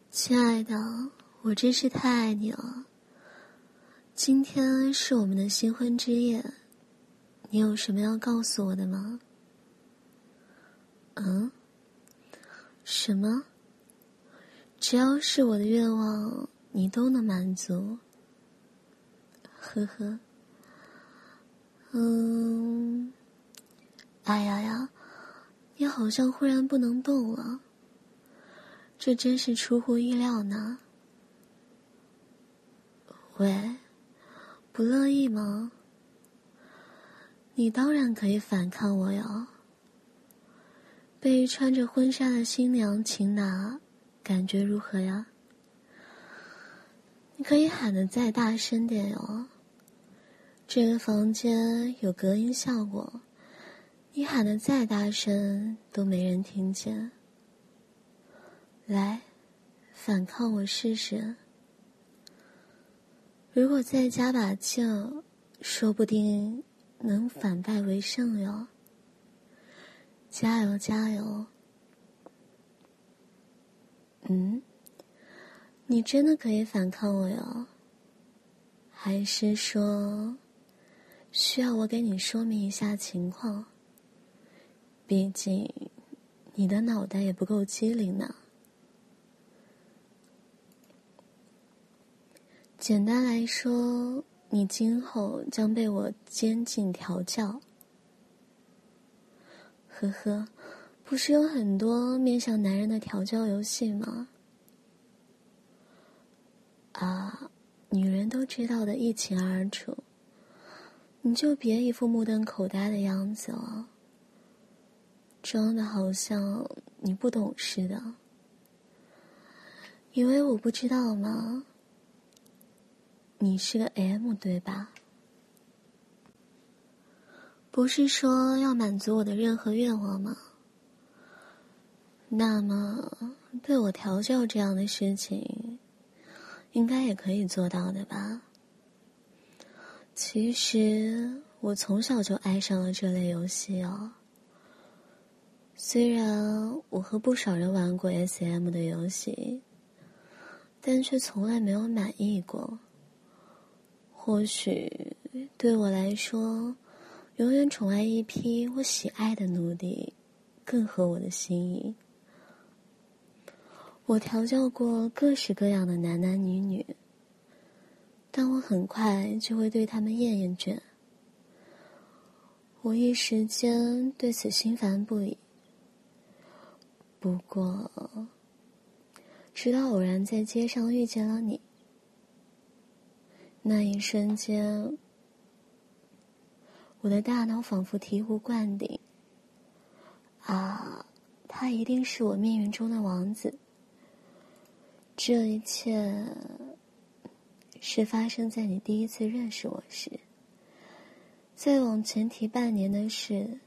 亲爱的，我真是太爱你了。今天是我们的新婚之夜，你有什么要告诉我的吗？什么？只要是我的愿望，你都能满足。呵呵。哎呀，你好像忽然不能动了，这真是出乎意料呢。喂，不乐意吗？你当然可以反抗我哟。被穿着婚纱的新娘擒拿，感觉如何呀？你可以喊得再大声点哟。这个房间有隔音效果，你喊得再大声都没人听见。来，反抗我试试。如果再加把劲，说不定能反败为胜哟。加油加油。你真的可以反抗我哟？还是说需要我给你说明一下情况？毕竟你的脑袋也不够机灵呢。简单来说，你今后将被我监禁调教。呵呵，不是有很多面向男人的调教游戏吗？女人都知道的一清二楚，你就别一副目瞪口呆的样子了，装的好像你不懂似的。以为我不知道吗？你是个 M 对吧？不是说要满足我的任何愿望吗？那么对我调教这样的事情应该也可以做到的吧。其实我从小就爱上了这类游戏哦。虽然我和不少人玩过 SM 的游戏，但却从来没有满意过。或许对我来说，永远宠爱一批我喜爱的奴隶更合我的心意。我调教过各式各样的男男女女，但我很快就会对他们厌倦。我一时间对此心烦不已。不过，直到偶然在街上遇见了你，那一瞬间，我的大脑仿佛醍醐灌顶。他一定是我命运中的王子。这一切是发生在你第一次认识我时。再往前提半年的事，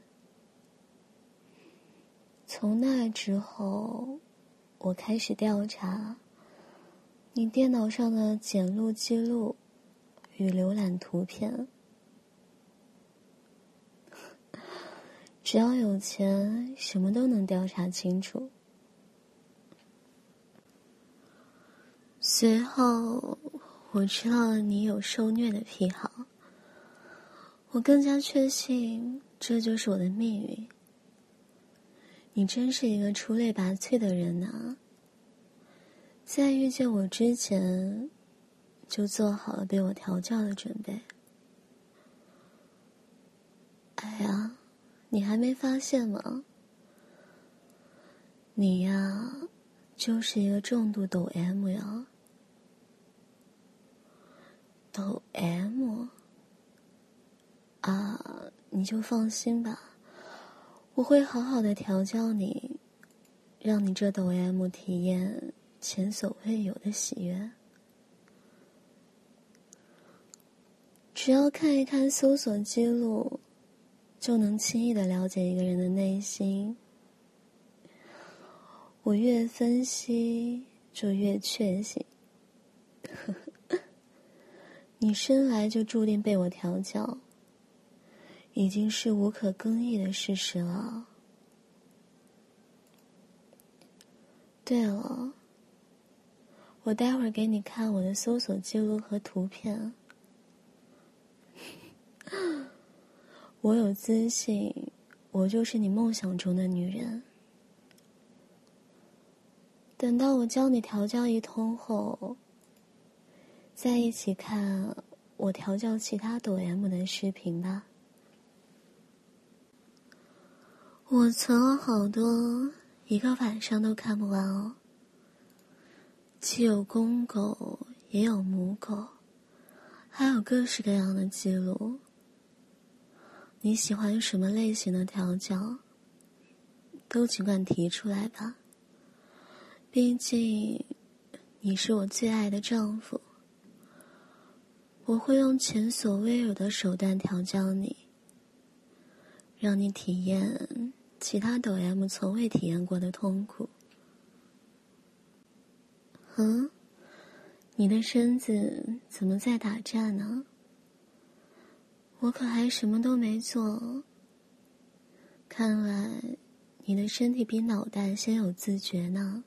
从那之后，我开始调查你电脑上的检录记录与浏览图片。只要有钱，什么都能调查清楚。随后，我知道了你有受虐的癖好，我更加确信这就是我的命运。你真是一个出类拔萃的人啊！在遇见我之前，就做好了被我调教的准备。哎呀，你还没发现吗？你呀，就是一个重度抖 M 呀。抖 M？你就放心吧，我会好好的调教你，让你这抖 M 体验前所未有的喜悦。只要看一看搜索记录，就能轻易的了解一个人的内心。我越分析就越确信，你生来就注定被我调教，已经是无可更易的事实了。对了， 我待会儿给你看我的搜索记录和图片。我有自信，我就是你梦想中的女人。等到我教你调教一通后，再一起看我调教其他抖 M 的视频吧。我存了好多，一个晚上都看不完哦。既有公狗，也有母狗，还有各式各样的记录。你喜欢什么类型的调教，都尽管提出来吧。毕竟，你是我最爱的丈夫。我会用前所未有的手段调教你，让你体验其他抖 M 从未体验过的痛苦。你的身子怎么在打颤呢？我可还什么都没做。看来你的身体比脑袋先有自觉呢。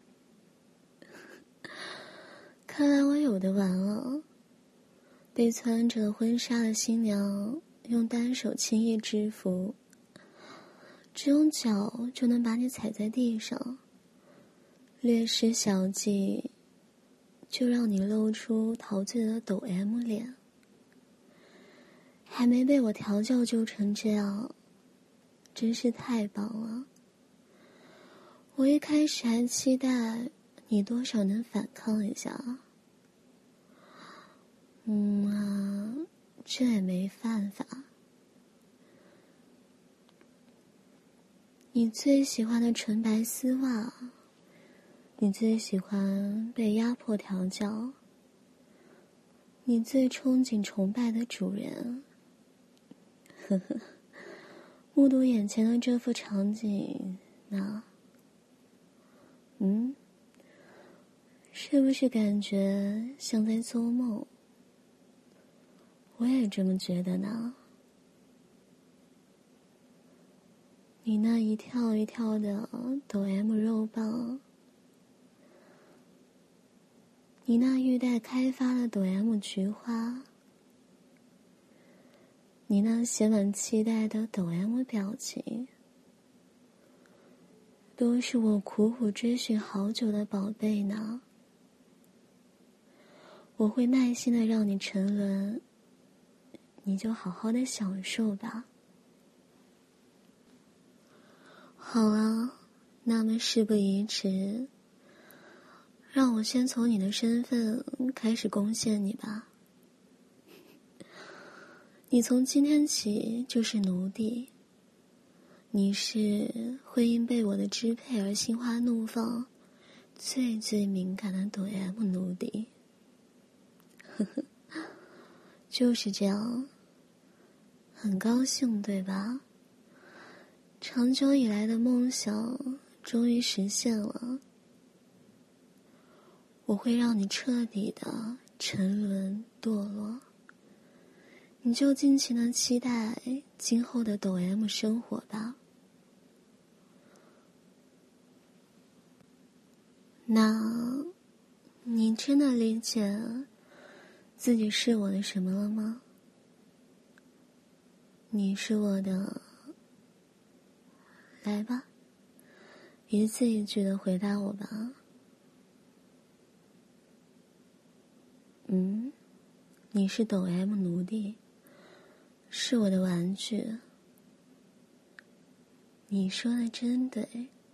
看来我有的玩了。被穿着婚纱的新娘用单手轻易制服，只用脚就能把你踩在地上，略施小计就让你露出陶醉的抖 M 脸。还没被我调教就成这样，真是太棒了。我一开始还期待你多少能反抗一下。这也没办法。你最喜欢的纯白丝袜，你最喜欢被压迫调教，你最憧憬崇拜的主人。目睹眼前的这幅场景，是不是感觉像在做梦？我也这么觉得呢。你那一跳一跳的抖 M 肉棒，你那欲待开发的抖 M 菊花，你那写满期待的抖 M 表情，都是我苦苦追寻好久的宝贝呢。我会耐心的让你沉沦，你就好好的享受吧。好了，那么事不宜迟，让我先从你的身份开始攻陷你吧。你从今天起就是奴隶，你是会因被我的支配而心花怒放、最最敏感的抖 M 奴隶。就是这样，很高兴对吧？长久以来的梦想终于实现了。我会让你彻底的沉沦堕落，你就尽情的期待今后的抖 M 生活吧。那你真的理解自己是我的什么了吗？你是我的，来吧，一字一句的回答我吧。你是抖 M 奴隶，是我的玩具。你说的真对，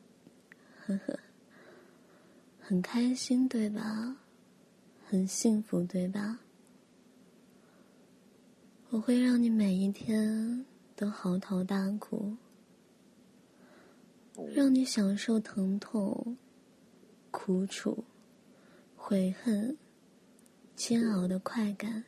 很开心对吧？很幸福对吧？我会让你每一天都嚎啕大哭，让你享受疼痛、苦楚、悔恨、煎熬的快感，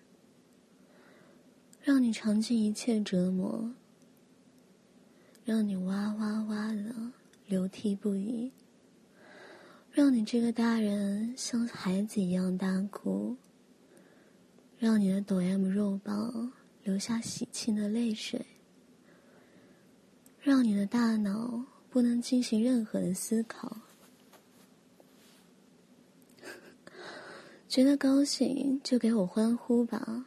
让你尝尽一切折磨，让你哇哇哇的流涕不已，让你这个大人像孩子一样大哭，让你的抖 M 肉棒流下喜庆的泪水，让你的大脑不能进行任何的思考。 觉得高兴就给我欢呼吧。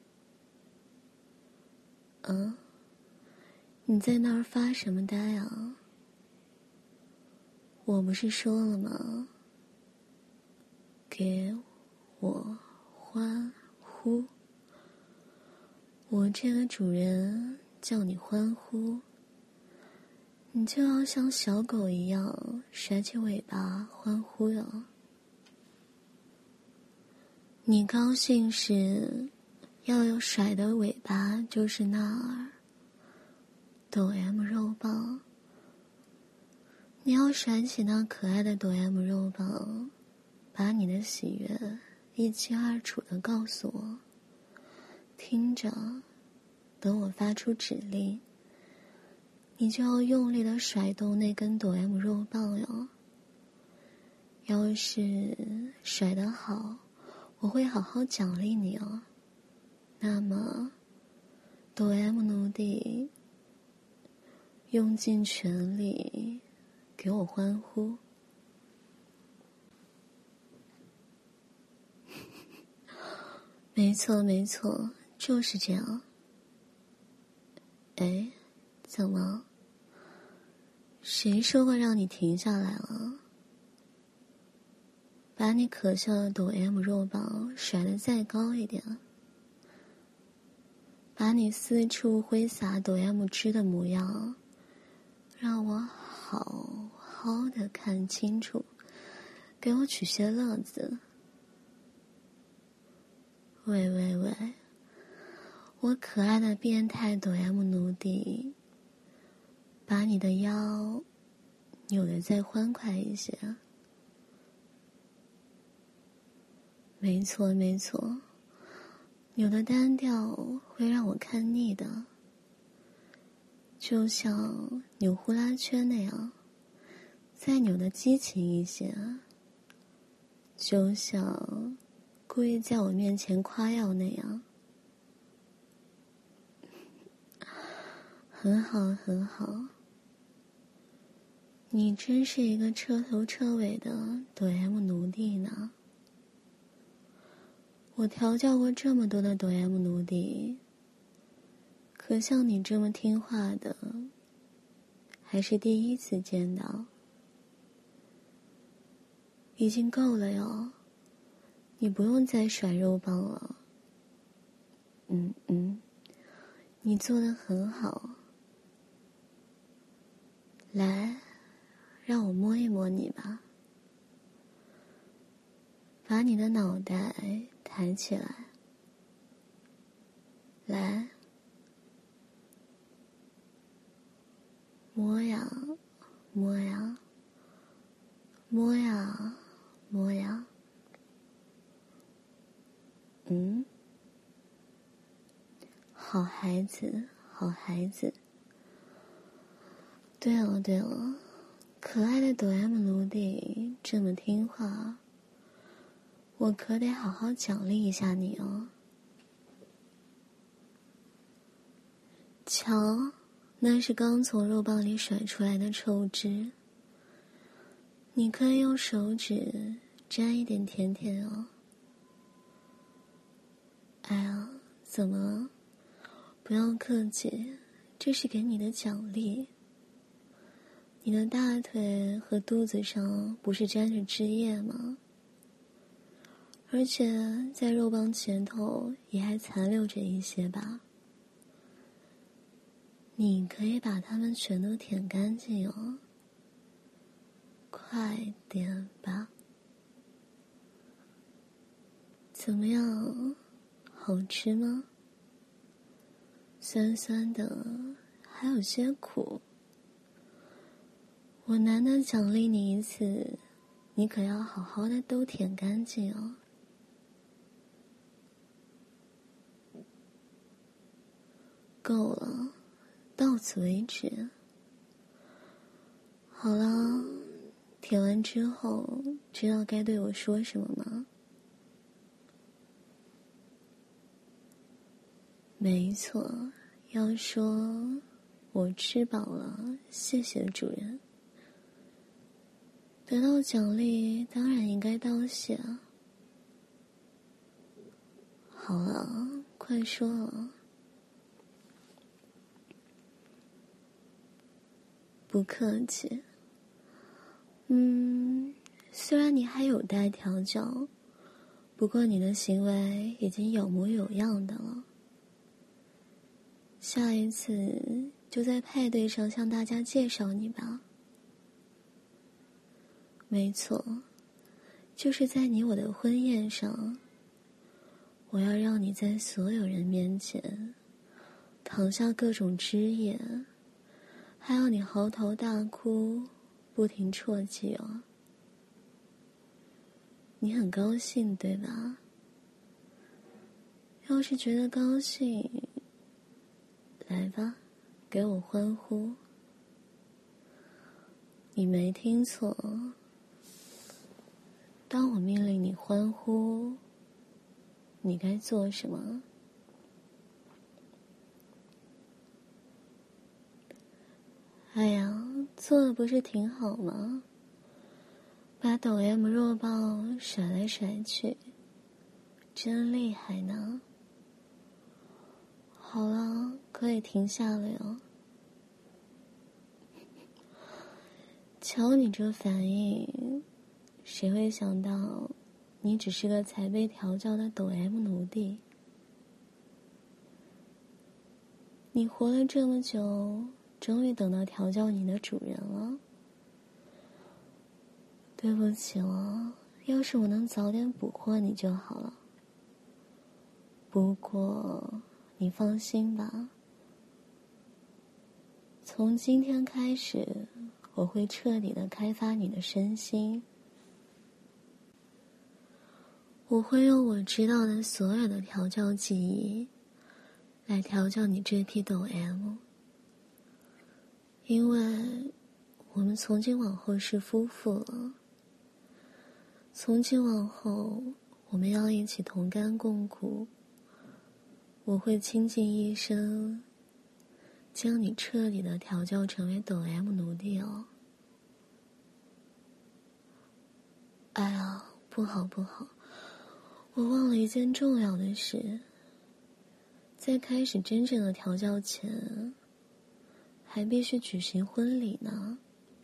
你在那儿发什么呆啊？我不是说了吗？给我欢呼。我这个主人叫你欢呼，你就要像小狗一样甩起尾巴欢呼哟。你高兴时要有甩的尾巴，就是那儿抖 M 肉棒。你要甩起那可爱的抖 M 肉棒，把你的喜悦一清二楚地告诉我。听着，等我发出指令，你就要用力地甩动那根抖 M 肉棒哟。要是甩得好，我会好好奖励你哦。那么，抖 M 奴隶用尽全力给我欢呼。没错没错，就是这样。哎，怎么？谁说过让你停下来了？把你可笑的抖 M 肉棒甩得再高一点，把你四处挥洒抖 M 汁的模样，让我好好的看清楚，给我取些乐子。喂喂喂，我可爱的变态抖 M 奴隶，把你的腰扭得再欢快一些。没错没错，扭的单调会让我看腻的，就像扭呼啦圈那样，再扭的激情一些，就像故意在我面前夸耀那样。很好很好，你真是一个彻头彻尾的抖 M 奴隶呢。我调教过这么多的抖 M 奴隶，可像你这么听话的，还是第一次见到。已经够了哟，你不用再甩肉棒了。你做得很好。来，让我摸一摸你吧。把你的脑袋抬起来。来，摸呀，摸呀，摸呀，摸呀。好孩子，好孩子。对了对了，可爱的抖 M 奴隶这么听话，我可得好好奖励一下你哦。瞧，那是刚从肉棒里甩出来的臭汁，你可以用手指沾一点舔舔哦。哎呀，怎么了？不要客气，这是给你的奖励。你的大腿和肚子上不是沾着汁液吗？而且在肉棒前头也还残留着一些吧。你可以把它们全都舔干净哦。快点吧。怎么样？好吃吗？酸酸的，还有些苦。我难得奖励你一次，你可要好好的都舔干净哦。够了，到此为止。好了，舔完之后，知道该对我说什么吗？没错，要说我吃饱了，谢谢主人。得到奖励当然应该道谢啊。 好了，快说啊。不客气。虽然你还有待调教，不过你的行为已经有模有样的了。下一次就在派对上向大家介绍你吧。没错，就是在你我的婚宴上，我要让你在所有人面前淌下各种汁液，还要你嚎啕大哭，不停啜泣哦。你很高兴对吧？要是觉得高兴，来吧，给我欢呼。你没听错，当我命令你欢呼，你该做什么？哎呀，做的不是挺好吗？把抖 M 弱爆甩来甩去，真厉害呢。好了，可以停下了哟。瞧你这反应，谁会想到你只是个才被调教的抖 M 奴隶？你活了这么久，终于等到调教你的主人了。对不起了，要是我能早点捕获你就好了。不过你放心吧，从今天开始，我会彻底的开发你的身心。我会用我知道的所有的调教技艺来调教你这批抖 M， 因为我们从今往后是夫妇了。从今往后，我们要一起同甘共苦。我会倾尽一生，将你彻底的调教成为抖 M 奴隶哦。哎呀，不好，我忘了一件重要的事。在开始真正的调教前，还必须举行婚礼呢。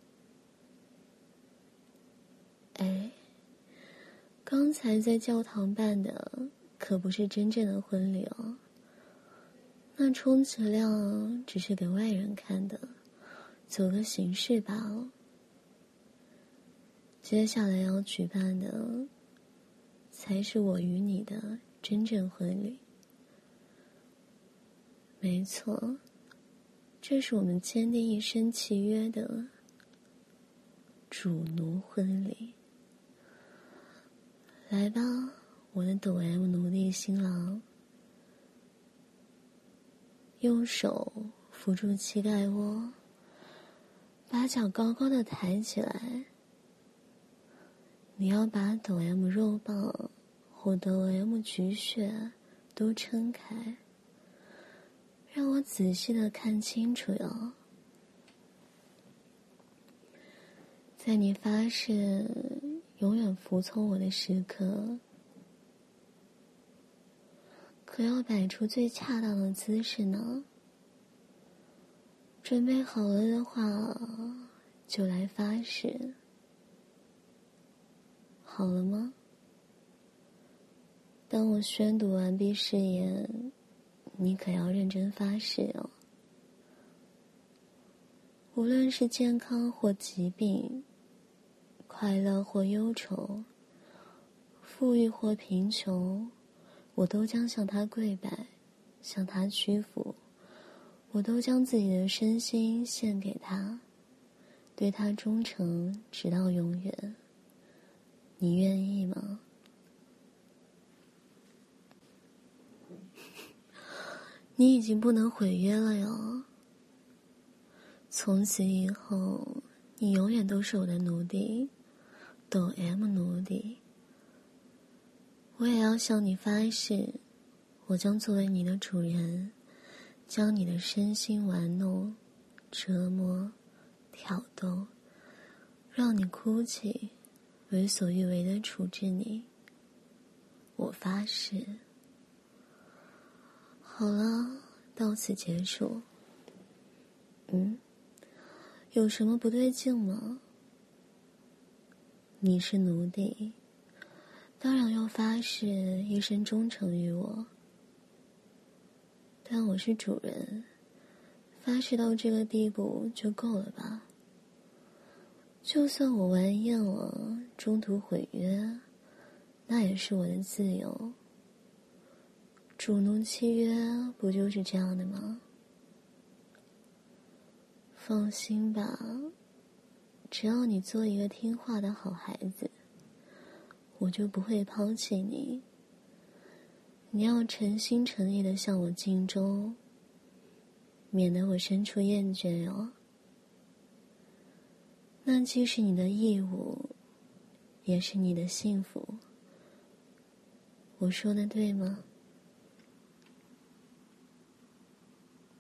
哎，刚才在教堂办的可不是真正的婚礼哦，那充其量只是给外人看的，走个形式罢了。接下来要举办的，才是我与你的真正婚礼。没错，这是我们签订一生契约的主奴婚礼。来吧，我的抖 M 奴隶新郎，用手扶住膝盖窝，把脚高高的抬起来。你要把抖 M 肉棒或抖 M 菊穴都撑开，让我仔细的看清楚哟。在你发誓永远服从我的时刻，可要摆出最恰当的姿势呢。准备好了的话，就来发誓。好了吗？当我宣读完毕誓言，你可要认真发誓哦。无论是健康或疾病，快乐或忧愁，富裕或贫穷，我都将向他跪拜，向他屈服。我都将自己的身心献给他，对他忠诚直到永远。你愿意吗？你已经不能毁约了哟。从此以后，你永远都是我的奴隶，抖 M 奴隶。我也要向你发誓，我将作为你的主人，将你的身心玩弄、折磨、挑逗，让你哭泣，为所欲为的处置你。我发誓。 好了，到此结束。有什么不对劲吗？你是奴隶，当然要发誓一生忠诚于我。但我是主人，发誓到这个地步就够了吧？就算我玩厌了，中途毁约，那也是我的自由。主奴契约不就是这样的吗？放心吧，只要你做一个听话的好孩子，我就不会抛弃你。你要诚心诚意地向我尽忠，免得我生出厌倦哦。那既是你的义务，也是你的幸福。我说的对吗？